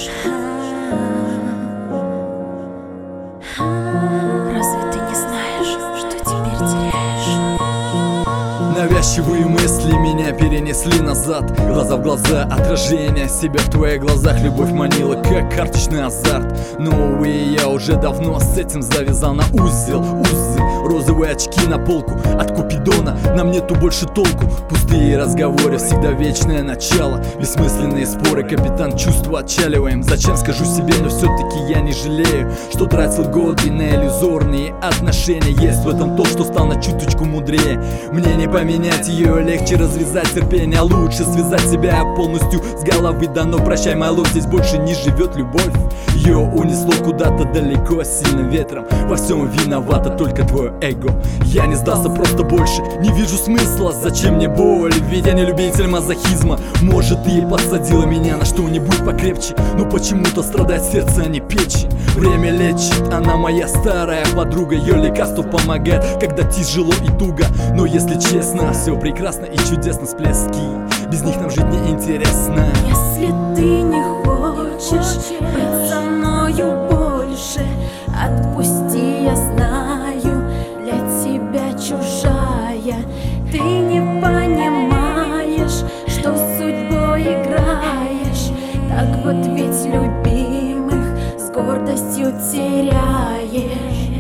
Разве ты не знаешь, что теперь теряешь? Навязчивые мысли меня перенесли назад. Глаза в глаза, отражение себя в твоих глазах. Любовь манила, как карточный азарт. Но, увы, я уже давно с этим завязал на узел. Розовые очки на полку от Купидона. Нам нету больше толку. Пустые разговоры, всегда вечное начало. Бессмысленные споры, капитан, чувства отчаливаем. Зачем, скажу себе, но все-таки я не жалею, что тратил годы на иллюзорные отношения. Есть в этом то, что стал на чуточку мудрее. Мне не поменять ее, легче развязать терпение. Лучше связать себя полностью с головы. Да но прощай, my love, здесь больше не живет любовь. Ее унесло куда-то далеко сильным ветром. Во всем виновата только твое эго. Я не сдался, просто больше не вижу смысла. Зачем мне боль? Ведь я не любитель мазохизма. Может, ты и подсадила меня на что-нибудь покрепче, но почему-то страдает сердце, а не печень. Время лечит, она моя старая подруга. Ее лекарство помогает, когда тяжело и туго. Но если честно, все прекрасно и чудесно, всплески. Без них нам жить не интересно. Если ты не хочешь быть со мною больше, отпусти, я знаю, для тебя чужая. Ты не понимаешь, что с судьбой играешь. Так вот ведь любимых с гордостью теряешь.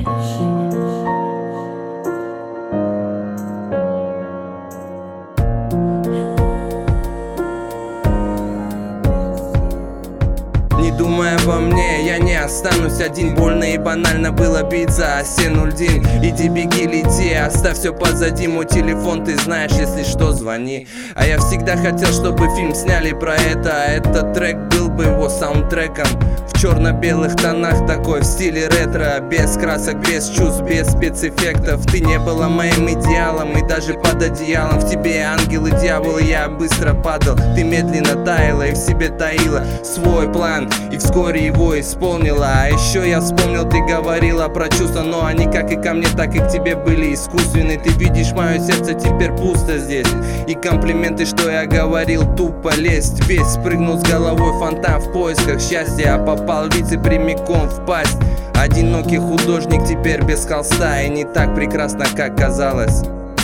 Думая обо мне, я не останусь один. Больно и банально было биться о стену льдин. Иди, беги, лети, оставь все позади. Мой телефон, ты знаешь, если что, звони. А я всегда хотел, чтобы фильм сняли про это. А этот трек был бы его саундтреком. В черно-белых тонах, такой в стиле ретро. Без красок, без чувств, без спецэффектов. Ты не была моим идеалом, и даже под одеялом в тебе ангел и дьявол, и я быстро падал. Ты медленно таяла и в себе таила свой план, и вскоре его исполнила. А еще я вспомнил, ты говорила про чувства, но они как и ко мне, так и к тебе были искусственны. Ты видишь, мое сердце теперь пусто здесь, и комплименты, что я говорил, тупо лезть. Весь спрыгнул с головой фонтан в поисках счастья, а попал в лице прямиком в пасть. Одинокий художник теперь без холста, и не так прекрасно, как казалось.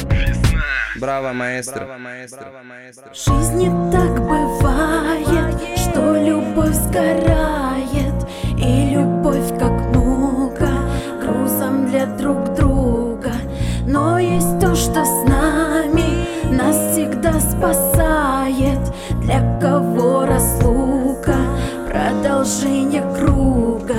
Браво, маэстро. В жизни так бывает, что любовь сгорает, и любовь как мука, грузом для друг друга. Но есть то, что с нами нас всегда спасает. Для кого разлука, продолжение круга.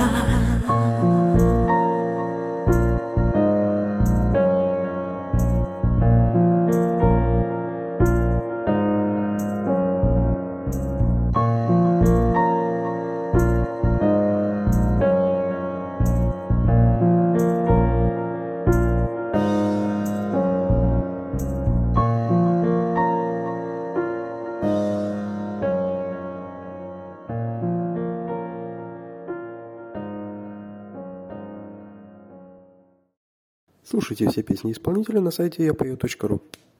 Слушайте все песни исполнителя на сайте yapeo.ru.